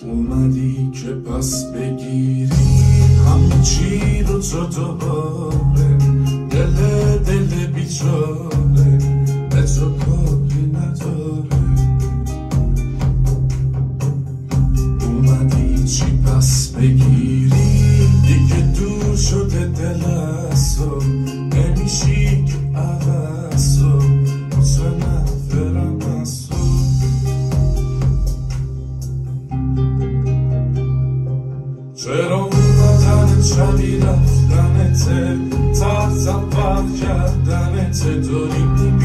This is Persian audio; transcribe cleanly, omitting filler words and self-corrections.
اومدی که پس بگیری همه چی رو تو دوباره، دل بیچاره به تو کاری نداره. اومدی چی پس بگیری، دیگه دور شده دل از تو، نمیشی که عوض تو متنفرم از تو. چرا اومدن شبی رفتنته، تحت پر کردنته، داری